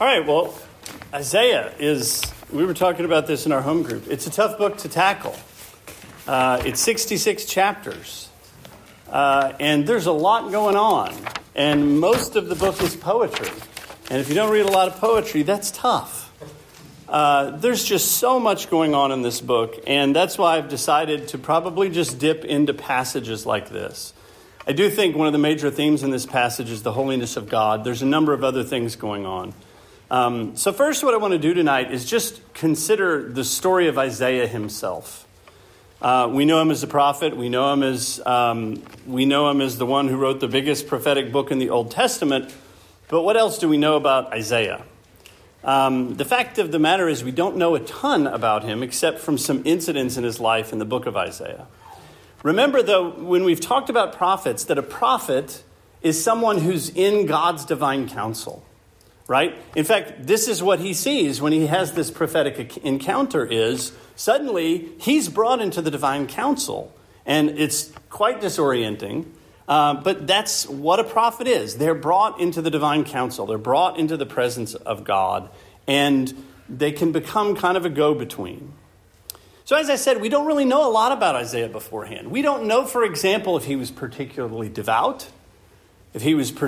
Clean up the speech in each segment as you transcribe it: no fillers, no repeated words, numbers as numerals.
All right, well, Isaiah we were talking about this in our home group. It's a tough book to tackle. It's 66 chapters, and there's a lot going on, and most of the book is poetry. And if you don't read a lot of poetry, that's tough. There's just so much going on in this book, and that's why I've decided to probably just dip into passages like this. I do think one of the major themes in this passage is the holiness of God. There's a number of other things going on. So first, what I want to do tonight is just consider the story of Isaiah himself. We know him as a prophet. We know him as the one who wrote the biggest prophetic book in the Old Testament. But what else do we know about Isaiah? The fact of the matter is we don't know a ton about him except from some incidents in his life in the book of Isaiah. Remember, though, when we've talked about prophets, that a prophet is someone who's in God's divine counsel. Right? In fact, this is what he sees when he has this prophetic encounter is suddenly he's brought into the divine counsel. And it's quite disorienting. But that's what a prophet is. They're brought into the divine counsel. They're brought into the presence of God. And they can become kind of a go-between. So as I said, we don't really know a lot about Isaiah beforehand. We don't know, for example, if he was particularly devout. If he was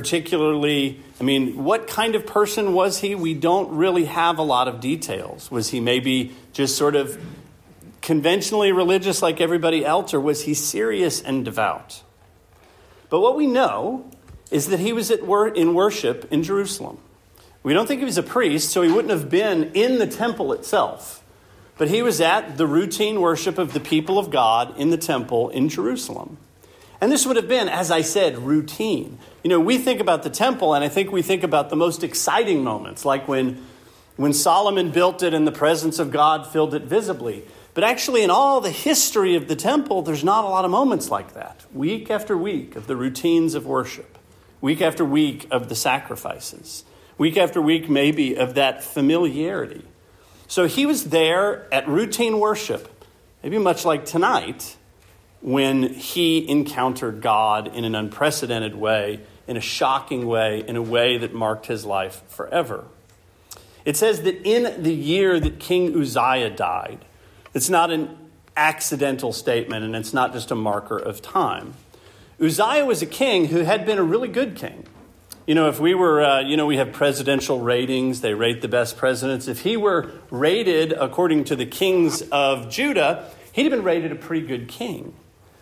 what kind of person was he? We don't really have a lot of details. Was he maybe just sort of conventionally religious like everybody else, or was he serious and devout? But what we know is that he was in worship in Jerusalem. We don't think he was a priest, so he wouldn't have been in the temple itself. But he was at the routine worship of the people of God in the temple in Jerusalem. And this would have been, as I said, routine. We think about the temple, and I think we think about the most exciting moments, like when Solomon built it and the presence of God filled it visibly. But actually, in all the history of the temple, there's not a lot of moments like that. Week after week of the routines of worship. Week after week of the sacrifices. Week after week, maybe, of that familiarity. So he was there at routine worship, maybe much like tonight, when he encountered God in an unprecedented way, in a shocking way, in a way that marked his life forever. It says that in the year that King Uzziah died, it's not an accidental statement, and it's not just a marker of time. Uzziah was a king who had been a really good king. If we were, we have presidential ratings, they rate the best presidents. If he were rated according to the kings of Judah, he'd have been rated a pretty good king.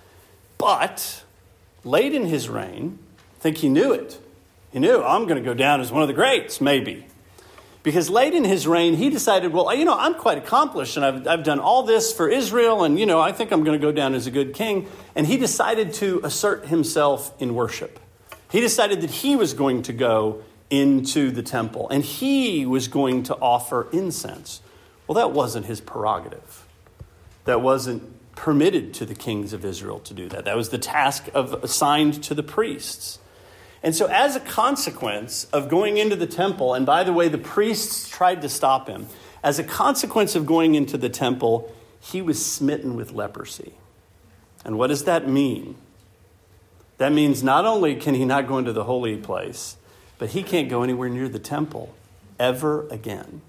But late in his reign, I think he knew it. He knew, I'm going to go down as one of the greats, maybe. Because late in his reign, he decided, well, I'm quite accomplished, and I've done all this for Israel, and, I think I'm going to go down as a good king. And he decided to assert himself in worship. He decided that he was going to go into the temple, and he was going to offer incense. Well, that wasn't his prerogative. That wasn't permitted to the kings of Israel to do that. That was the task assigned to the priests. And so as a consequence of going into the temple, and by the way, the priests tried to stop him. As a consequence of going into the temple, he was smitten with leprosy. And what does that mean? That means not only can he not go into the holy place, but he can't go anywhere near the temple ever again.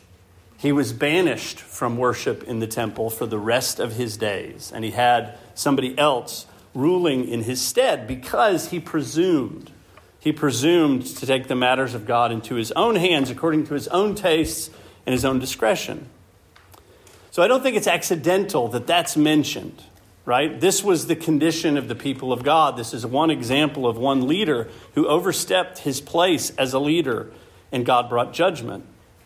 He was banished from worship in the temple for the rest of his days, and he had somebody else ruling in his stead because he presumed. He presumed to take the matters of God into his own hands according to his own tastes and his own discretion. So I don't think it's accidental that that's mentioned, right? This was the condition of the people of God. This is one example of one leader who overstepped his place as a leader, and God brought judgment.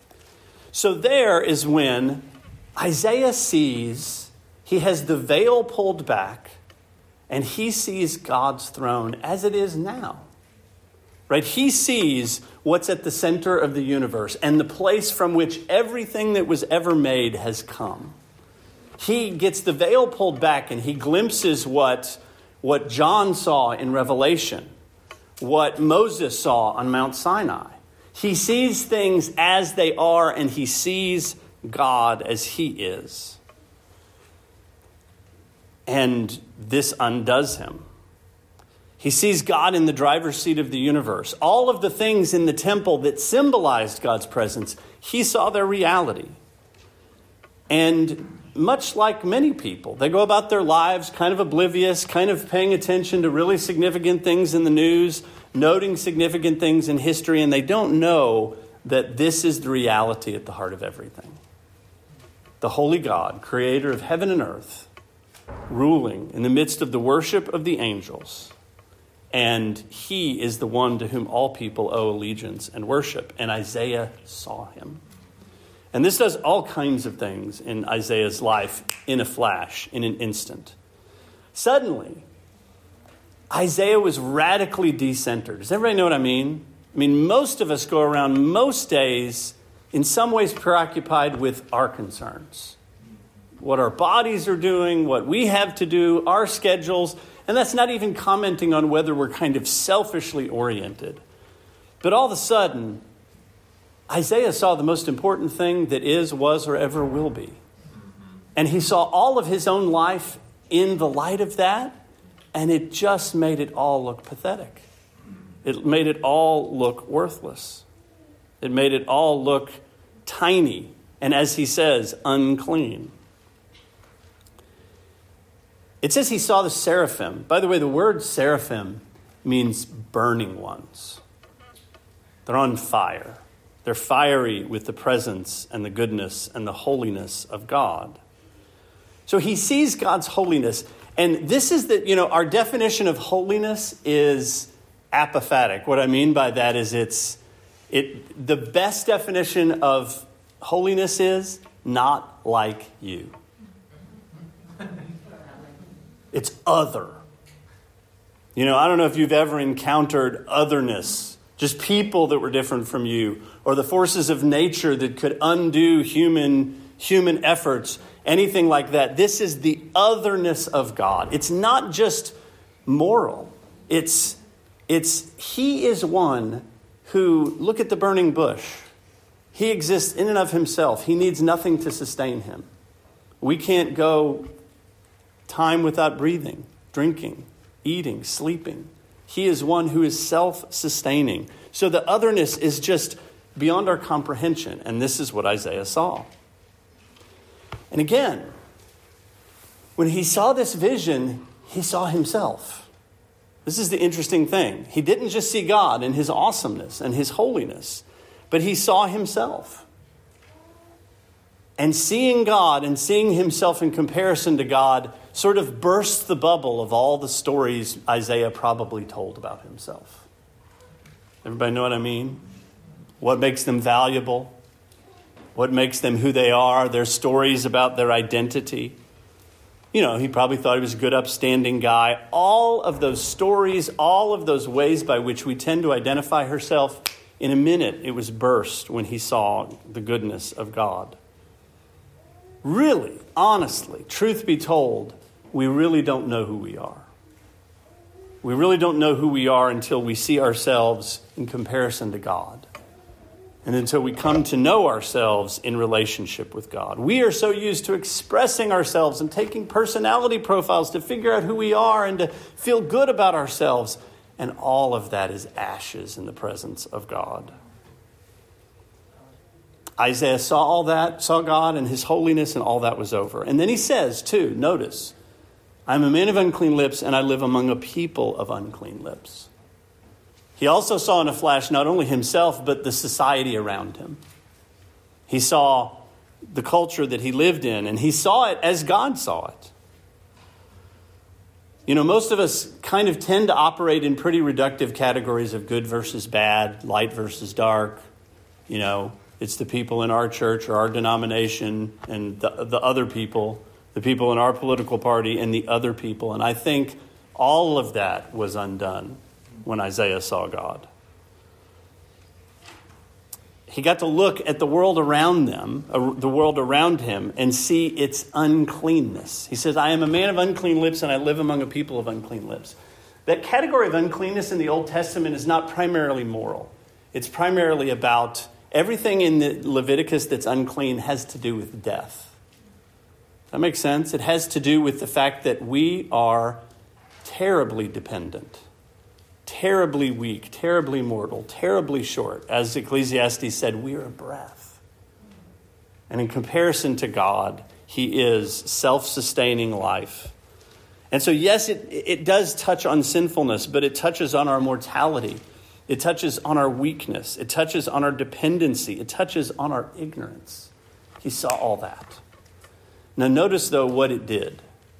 So there is when Isaiah sees, he has the veil pulled back, and he sees God's throne as it is now. Right? He sees what's at the center of the universe and the place from which everything that was ever made has come. He gets the veil pulled back, and he glimpses what John saw in Revelation, what Moses saw on Mount Sinai. He sees things as they are, and he sees God as he is. And this undoes him. He sees God in the driver's seat of the universe. All of the things in the temple that symbolized God's presence, he saw their reality. And much like many people, they go about their lives kind of oblivious, kind of paying attention to really significant things in the news, noting significant things in history, and they don't know that this is the reality at the heart of everything. The holy God, creator of heaven and earth, ruling in the midst of the worship of the angels. And he is the one to whom all people owe allegiance and worship. And Isaiah saw him. And this does all kinds of things in Isaiah's life in a flash, in an instant. Suddenly, Isaiah was radically decentered. Does everybody know what I mean? I mean, most of us go around most days in some ways preoccupied with our concerns. What our bodies are doing, what we have to do, our schedules. And that's not even commenting on whether we're kind of selfishly oriented. But all of a sudden, Isaiah saw the most important thing that is, was, or ever will be. And he saw all of his own life in the light of that, and it just made it all look pathetic. It made it all look worthless. It made it all look tiny, and as he says, unclean. It says he saw the seraphim. By the way, the word seraphim means burning ones. They're on fire. They're fiery with the presence and the goodness and the holiness of God. So he sees God's holiness. And this is our definition of holiness is apophatic. What I mean by that is the best definition of holiness is not like you. It's other. I don't know if you've ever encountered otherness, just people that were different from you, or the forces of nature that could undo human efforts, anything like that. This is the otherness of God. It's not just moral. It's he is one who, look at the burning bush. He exists in and of himself. He needs nothing to sustain him. We can't go time without breathing, drinking, eating, sleeping. He is one who is self-sustaining. So the otherness is just beyond our comprehension. And this is what Isaiah saw. And again, when he saw this vision, he saw himself. This is the interesting thing. He didn't just see God and his awesomeness and his holiness, but he saw himself. And seeing God and seeing himself in comparison to God sort of burst the bubble of all the stories Isaiah probably told about himself. Everybody know what I mean? What makes them valuable? What makes them who they are? Their stories about their identity. He probably thought he was a good, upstanding guy. All of those stories, all of those ways by which we tend to identify ourselves, in a minute it was burst when he saw the goodness of God. Really, honestly, truth be told, we really don't know who we are. We really don't know who we are until we see ourselves in comparison to God. And until we come to know ourselves in relationship with God. We are so used to expressing ourselves and taking personality profiles to figure out who we are and to feel good about ourselves. And all of that is ashes in the presence of God. Isaiah saw all that, saw God and his holiness, and all that was over. And then he says, too, notice, I'm a man of unclean lips, and I live among a people of unclean lips. He also saw in a flash not only himself, but the society around him. He saw the culture that he lived in, and he saw it as God saw it. Most of us kind of tend to operate in pretty reductive categories of good versus bad, light versus dark. It's the people in our church or our denomination and the other people, the people in our political party and the other people. And I think all of that was undone when Isaiah saw God. He got to look at the world around them, the world around him, and see its uncleanness. He says, I am a man of unclean lips, and I live among a people of unclean lips. That category of uncleanness in the Old Testament is not primarily moral. It's primarily about everything in the Leviticus that's unclean has to do with death. That makes sense? It has to do with the fact that we are terribly dependent terribly weak, terribly mortal, terribly short. As Ecclesiastes said, we are a breath. And in comparison to God, he is self-sustaining life. And so, yes, it does touch on sinfulness, but it touches on our mortality. It touches on our weakness. It touches on our dependency. It touches on our ignorance. He saw all that. Now, notice, though, what it did.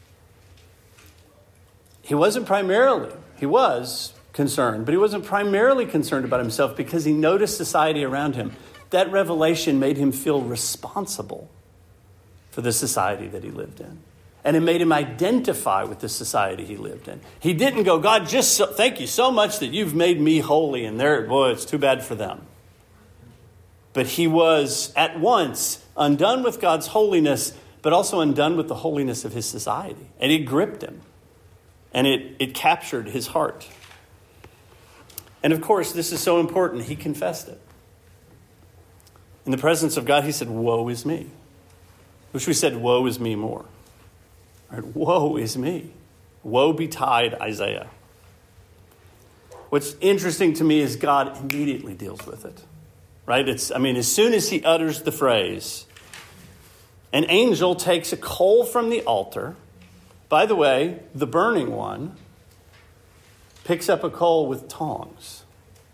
He was concerned, but he wasn't primarily concerned about himself because he noticed society around him. That revelation made him feel responsible for the society that he lived in. And it made him identify with the society he lived in. He didn't go, God, thank you so much that you've made me holy, and it's too bad for them. But he was at once undone with God's holiness, but also undone with the holiness of his society. And it gripped him. And it captured his heart. And of course, this is so important. He confessed it. In the presence of God, he said, woe is me. Wish we said, woe is me more. All right, woe is me. Woe betide Isaiah. What's interesting to me is God immediately deals with it. Right? As soon as he utters the phrase, an angel takes a coal from the altar. By the way, the burning one picks up a coal with tongs.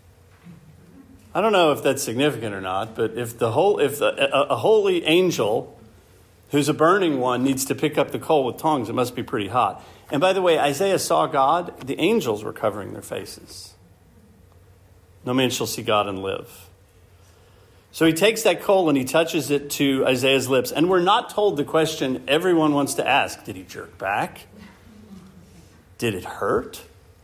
I don't know if that's significant or not, but if a holy angel who's a burning one needs to pick up the coal with tongs, it must be pretty hot. And by the way, Isaiah saw God. The angels were covering their faces. No man shall see God and live. So he takes that coal and he touches it to Isaiah's lips. And we're not told the question everyone wants to ask. Did he jerk back? Did it hurt?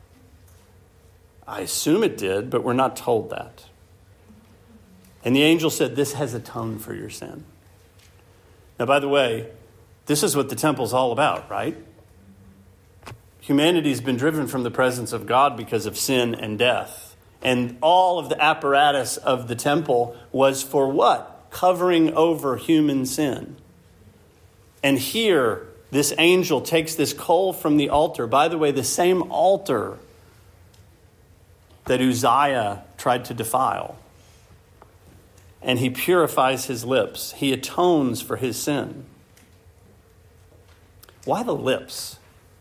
I assume it did, but we're not told that. And the angel said, this has atoned for your sin. Now, by the way, this is what the temple's all about, right? Humanity's been driven from the presence of God because of sin and death. And all of the apparatus of the temple was for what? Covering over human sin. And here, this angel takes this coal from the altar. By the way, the same altar that Uzziah tried to defile. And he purifies his lips. He atones for his sin. Why the lips?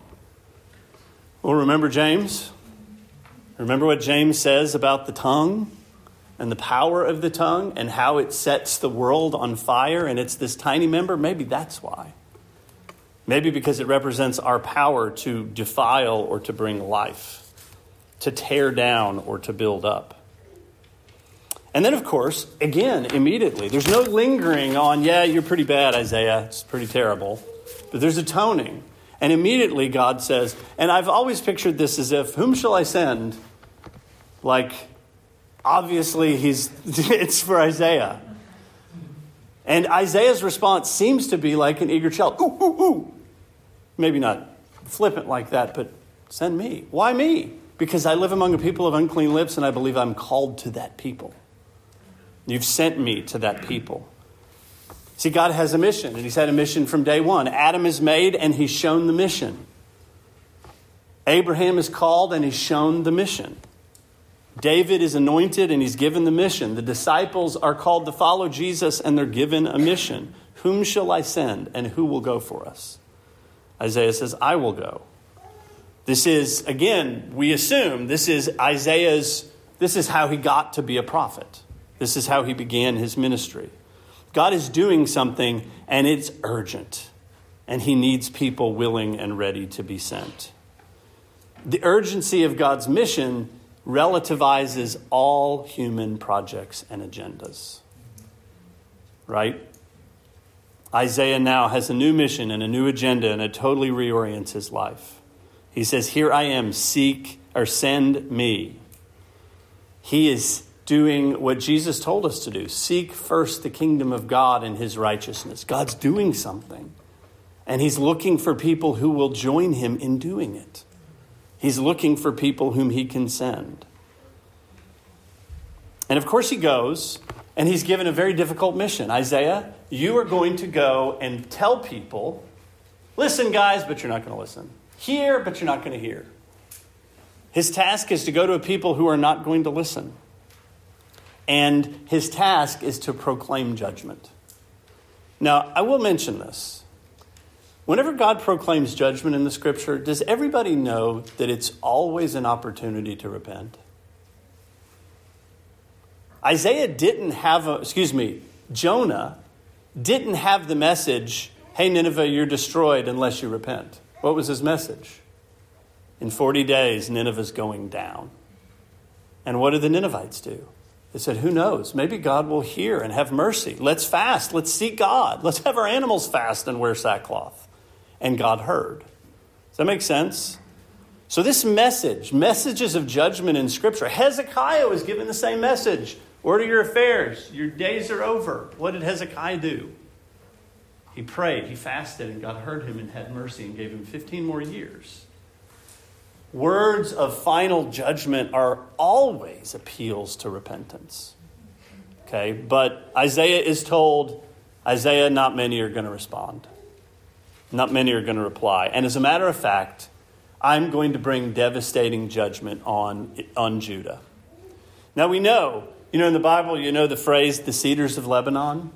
Well, remember James? Remember what James says about the tongue and the power of the tongue and how it sets the world on fire, and it's this tiny member? Maybe that's why. Maybe because it represents our power to defile or to bring life, to tear down or to build up. And then, of course, again, immediately, there's no lingering on, you're pretty bad, Isaiah. It's pretty terrible. But there's atoning. And immediately God says, and I've always pictured this as if, whom shall I send? Like, obviously, it's for Isaiah. And Isaiah's response seems to be like an eager child. Ooh, ooh, ooh. Maybe not flippant like that, but send me. Why me? Because I live among a people of unclean lips, and I believe I'm called to that people. You've sent me to that people. See, God has a mission, and he's had a mission from day one. Adam is made, and he's shown the mission. Abraham is called, and he's shown the mission. David is anointed, and he's given the mission. The disciples are called to follow Jesus, and they're given a mission. Whom shall I send, and who will go for us? Isaiah says, I will go. This is, again, we assume, this is how he got to be a prophet. This is how he began his ministry. God is doing something, and it's urgent. And he needs people willing and ready to be sent. The urgency of God's mission relativizes all human projects and agendas. Right? Isaiah now has a new mission and a new agenda, and it totally reorients his life. He says, here I am, send me. He is doing what Jesus told us to do. Seek first the kingdom of God and his righteousness. God's doing something. And he's looking for people who will join him in doing it. He's looking for people whom he can send. And of course he goes, and he's given a very difficult mission. Isaiah, you are going to go and tell people, listen guys, but you're not going to listen. Hear, but you're not going to hear. His task is to go to a people who are not going to listen. And his task is to proclaim judgment. Now, I will mention this. Whenever God proclaims judgment in the scripture, does everybody know that it's always an opportunity to repent? Jonah didn't have the message, hey, Nineveh, you're destroyed unless you repent. What was his message? In 40 days, Nineveh's going down. And what did the Ninevites do? They said, who knows? Maybe God will hear and have mercy. Let's fast. Let's seek God. Let's have our animals fast and wear sackcloth. And God heard. Does that make sense? So this messages of judgment in Scripture. Hezekiah was given the same message. Order your affairs. Your days are over. What did Hezekiah do? He prayed, he fasted, and God heard him and had mercy and gave him 15 more years. Words of final judgment are always appeals to repentance. Okay, but Isaiah is told, not many are going to respond. Not many are going to reply. And as a matter of fact, I'm going to bring devastating judgment on Judah. Now we know, in the Bible, the phrase, the cedars of Lebanon.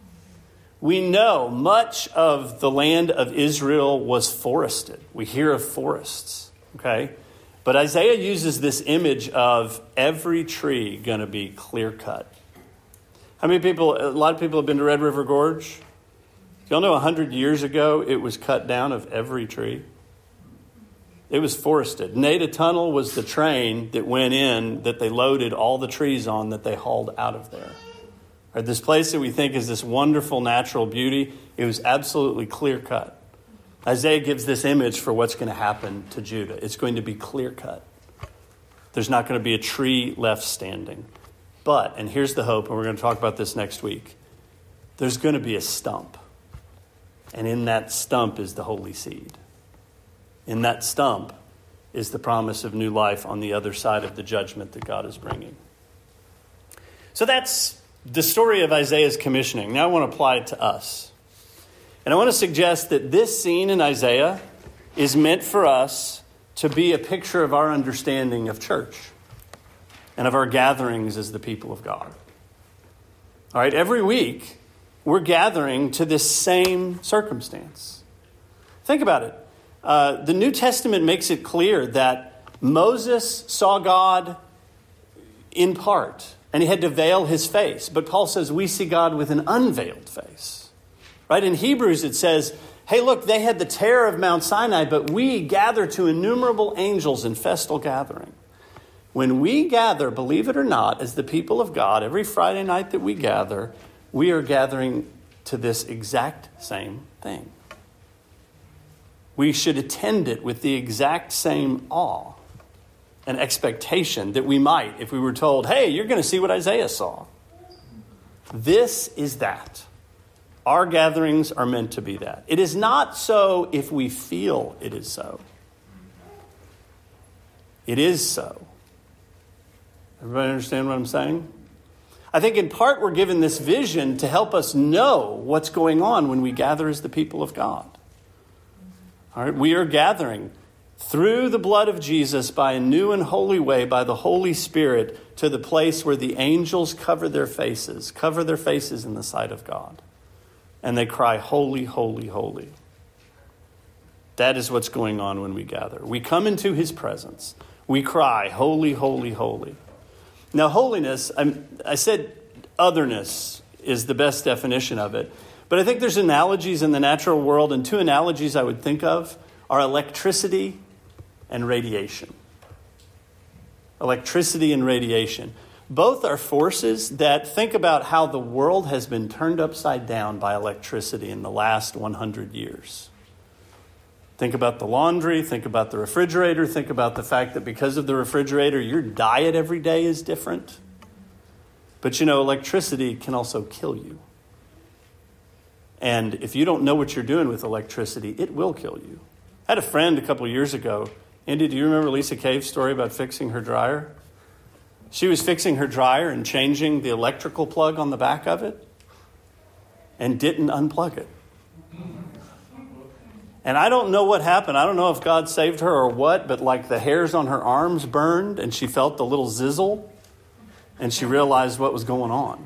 We know much of the land of Israel was forested. We hear of forests, okay? But Isaiah uses this image of every tree going to be clear-cut. A lot of people have been to Red River Gorge. Y'all know 100 years ago, it was cut down of every tree. It was forested. Nada Tunnel was the train that went in, that they loaded all the trees on that they hauled out of there. Or this place that we think is this wonderful natural beauty, it was absolutely clear-cut. Isaiah gives this image for what's going to happen to Judah. It's going to be clear-cut. There's not going to be a tree left standing. But, and here's the hope, and we're going to talk about this next week, there's going to be a stump. And in that stump is the holy seed. In that stump is the promise of new life on the other side of the judgment that God is bringing. So that's the story of Isaiah's commissioning. Now I want to apply it to us. And I want to suggest that this scene in Isaiah is meant for us to be a picture of our understanding of church and of our gatherings as the people of God. All right, every week we're gathering to this same circumstance. Think about it. The New Testament makes it clear that Moses saw God in part, and he had to veil his face. But Paul says we see God with an unveiled face. Right? In Hebrews it says, hey, look, they had the terror of Mount Sinai, but we gather to innumerable angels in festal gathering. When we gather, believe it or not, as the people of God, every Friday night that we gather, we are gathering to this exact same thing. We should attend it with the exact same awe and expectation that we might if we were told, hey, you're going to see what Isaiah saw. This is that. Our gatherings are meant to be that. It is not so if we feel it is so. It is so. Everybody understand what I'm saying? I think in part we're given this vision to help us know what's going on when we gather as the people of God. All right, we are gathering through the blood of Jesus by a new and holy way, by the Holy Spirit, to the place where the angels cover their faces in the sight of God. And they cry, holy, holy, holy. That is what's going on when we gather. We come into his presence. We cry, holy, holy, holy. Now, holiness, I said otherness is the best definition of it. But I think there's analogies in the natural world, and two analogies I would think of are electricity and radiation. Electricity and radiation. Both are forces that think about how the world has been turned upside down by electricity in the last 100 years. Think about the laundry, think about the refrigerator, think about the fact that because of the refrigerator, your diet every day is different. But electricity can also kill you. And if you don't know what you're doing with electricity, it will kill you. I had a friend a couple years ago. Andy, do you remember Lisa Cave's story about fixing her dryer? She was fixing her dryer and changing the electrical plug on the back of it and didn't unplug it. And I don't know what happened. I don't know if God saved her or what, but like the hairs on her arms burned and she felt the little zizzle and she realized what was going on.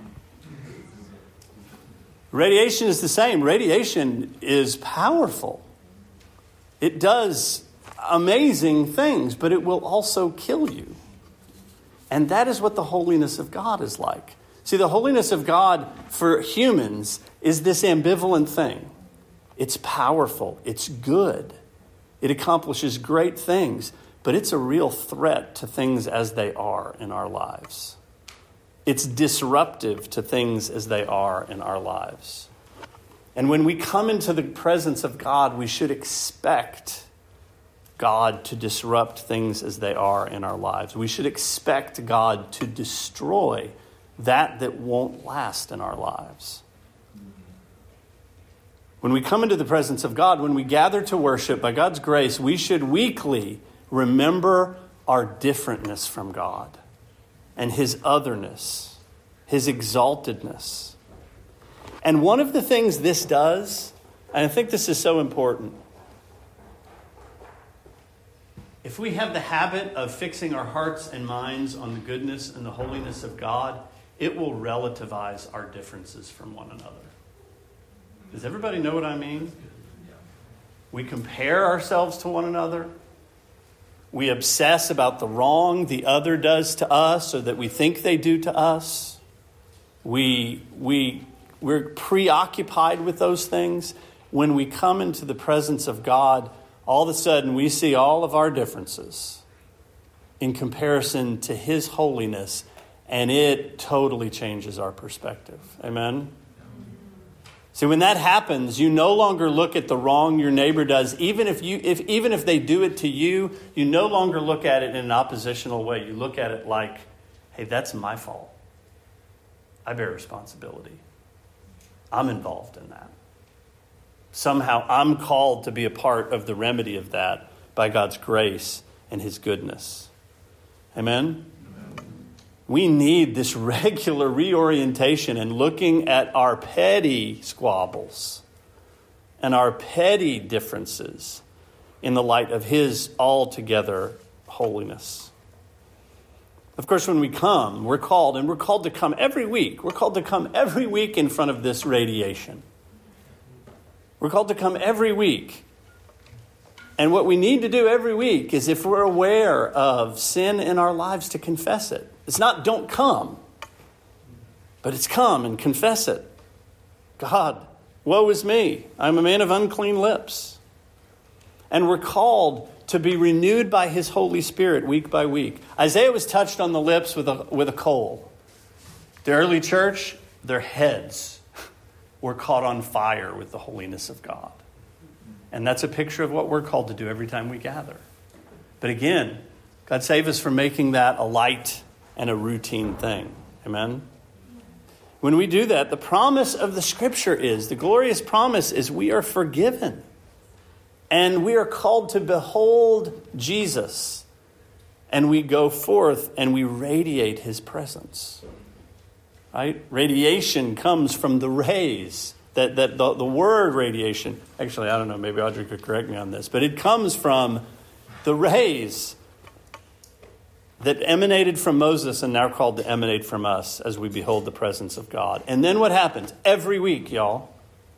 Radiation is the same. Radiation is powerful. It does amazing things, but it will also kill you. And that is what the holiness of God is like. See, the holiness of God for humans is this ambivalent thing. It's powerful. It's good. It accomplishes great things, but it's a real threat to things as they are in our lives. It's disruptive to things as they are in our lives. And when we come into the presence of God, we should expect God to disrupt things as they are in our lives. We should expect God to destroy that won't last in our lives. When we come into the presence of God, when we gather to worship by God's grace, we should weekly remember our differentness from God and his otherness, his exaltedness. And one of the things this does, and I think this is so important, if we have the habit of fixing our hearts and minds on the goodness and the holiness of God, it will relativize our differences from one another. Does everybody know what I mean? We compare ourselves to one another. We obsess about the wrong the other does to us or that we think they do to us. We're preoccupied with those things. When we come into the presence of God, all of a sudden we see all of our differences in comparison to his holiness, and it totally changes our perspective. Amen? See, when that happens, you no longer look at the wrong your neighbor does. Even if they do it to you, you no longer look at it in an oppositional way. You look at it like, hey, that's my fault. I bear responsibility. I'm involved in that. Somehow I'm called to be a part of the remedy of that by God's grace and his goodness. Amen? We need this regular reorientation and looking at our petty squabbles and our petty differences in the light of his altogether holiness. Of course, when we come, we're called to come every week. We're called to come every week in front of this radiation. We're called to come every week. And what we need to do every week is, if we're aware of sin in our lives, to confess it. It's not don't come, but it's come and confess it. God, woe is me. I'm a man of unclean lips. And we're called to be renewed by his Holy Spirit week by week. Isaiah was touched on the lips with a coal. The early church, their heads were caught on fire with the holiness of God. And that's a picture of what we're called to do every time we gather. But again, God save us from making that a light and a routine thing. Amen? When we do that, the promise of the Scripture is, the glorious promise is, we are forgiven. And we are called to behold Jesus. And we go forth and we radiate his presence. Right? Radiation comes from the rays. The word radiation, actually, I don't know, maybe Audrey could correct me on this, but it comes from the rays that emanated from Moses and now called to emanate from us as we behold the presence of God. And then what happens? Every week, y'all,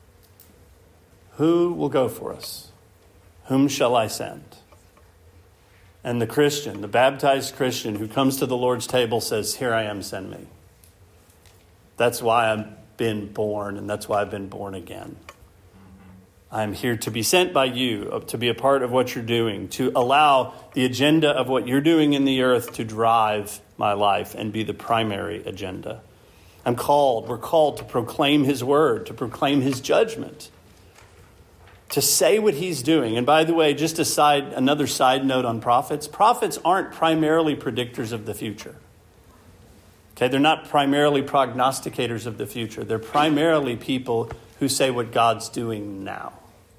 who will go for us? Whom shall I send? And the Christian, the baptized Christian who comes to the Lord's table says, here I am, send me. That's why I've been born, and that's why I've been born again. I'm here to be sent by you, to be a part of what you're doing, to allow the agenda of what you're doing in the earth to drive my life and be the primary agenda. We're called to proclaim his word, to proclaim his judgment, to say what he's doing. And by the way, just another side note on prophets. Prophets aren't primarily predictors of the future. Okay, they're not primarily prognosticators of the future. They're primarily people who say what God's doing now.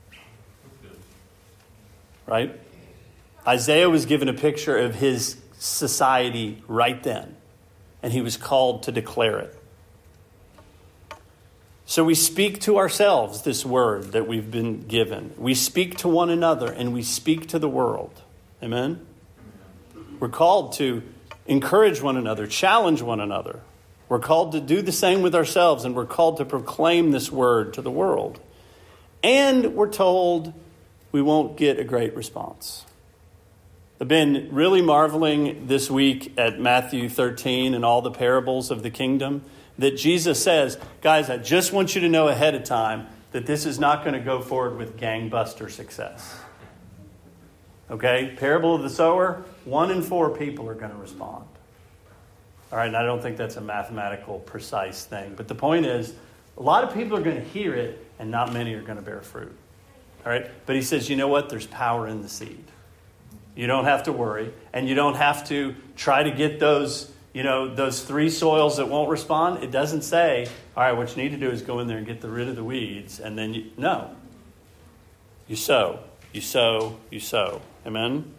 Right? Isaiah was given a picture of his society right then, and he was called to declare it. So we speak to ourselves this word that we've been given. We speak to one another and we speak to the world. Amen? We're called to encourage one another, challenge one another. We're called to do the same with ourselves, and we're called to proclaim this word to the world. And we're told we won't get a great response. I've been really marveling this week at Matthew 13 and all the parables of the kingdom that Jesus says, guys, I just want you to know ahead of time that this is not going to go forward with gangbuster success. Okay? Parable of the sower, 1 in 4 people are going to respond. All right, and I don't think that's a mathematical precise thing. But the point is, a lot of people are going to hear it, and not many are going to bear fruit. All right? But he says, you know what? There's power in the seed. You don't have to worry, and you don't have to try to get those 3 soils that won't respond. It doesn't say, all right, what you need to do is go in there and get rid of the weeds, and then no. You sow, you sow, you sow. Amen?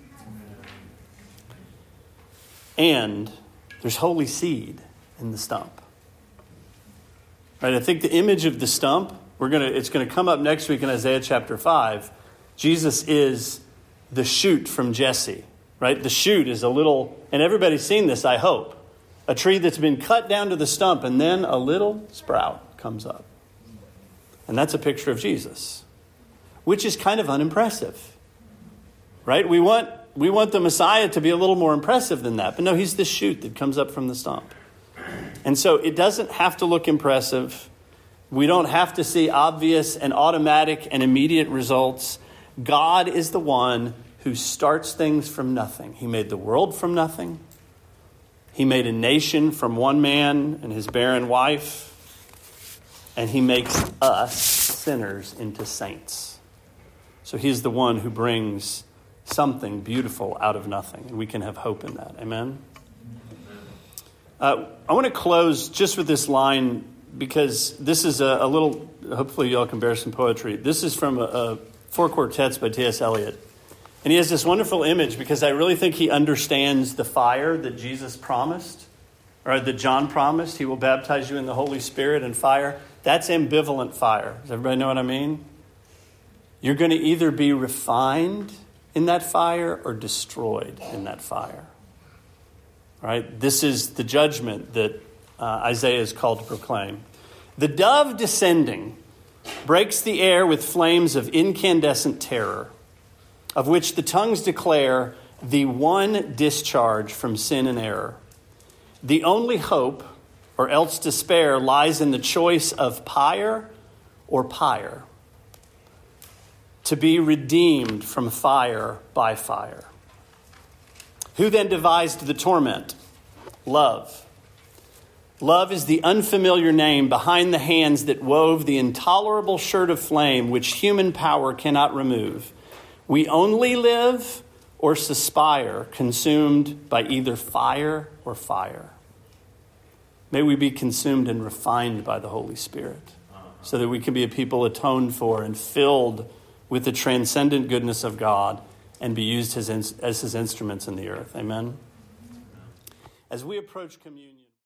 And there's holy seed in the stump. Right? I think the image of the stump, it's going to come up next week in Isaiah chapter 5. Jesus is the shoot from Jesse. Right? The shoot is a little, and everybody's seen this, I hope. A tree that's been cut down to the stump, and then a little sprout comes up. And that's a picture of Jesus, which is kind of unimpressive. Right? We want the Messiah to be a little more impressive than that. But no, he's the shoot that comes up from the stump. And so it doesn't have to look impressive. We don't have to see obvious and automatic and immediate results. God is the one who starts things from nothing. He made the world from nothing. He made a nation from one man and his barren wife. And he makes us, sinners, into saints. So he's the one who brings something beautiful out of nothing. And we can have hope in that. Amen? I want to close just with this line, because this is a little, hopefully y'all can bear some poetry. This is from 4 Quartets by T.S. Eliot. And he has this wonderful image, because I really think he understands the fire that Jesus promised, or that John promised. He will baptize you in the Holy Spirit and fire. That's ambivalent fire. Does everybody know what I mean? You're going to either be refined in that fire or destroyed in that fire. All right? This is the judgment that Isaiah is called to proclaim. The dove descending breaks the air with flames of incandescent terror, of which the tongues declare the one discharge from sin and error. The only hope, or else despair, lies in the choice of pyre or pyre, to be redeemed from fire by fire. Who then devised the torment? Love. Love is the unfamiliar name behind the hands that wove the intolerable shirt of flame which human power cannot remove. We only live or suspire, consumed by either fire or fire. May we be consumed and refined by the Holy Spirit, so that we can be a people atoned for and filled with the transcendent goodness of God and be used as his instruments in the earth. Amen? As we approach communion,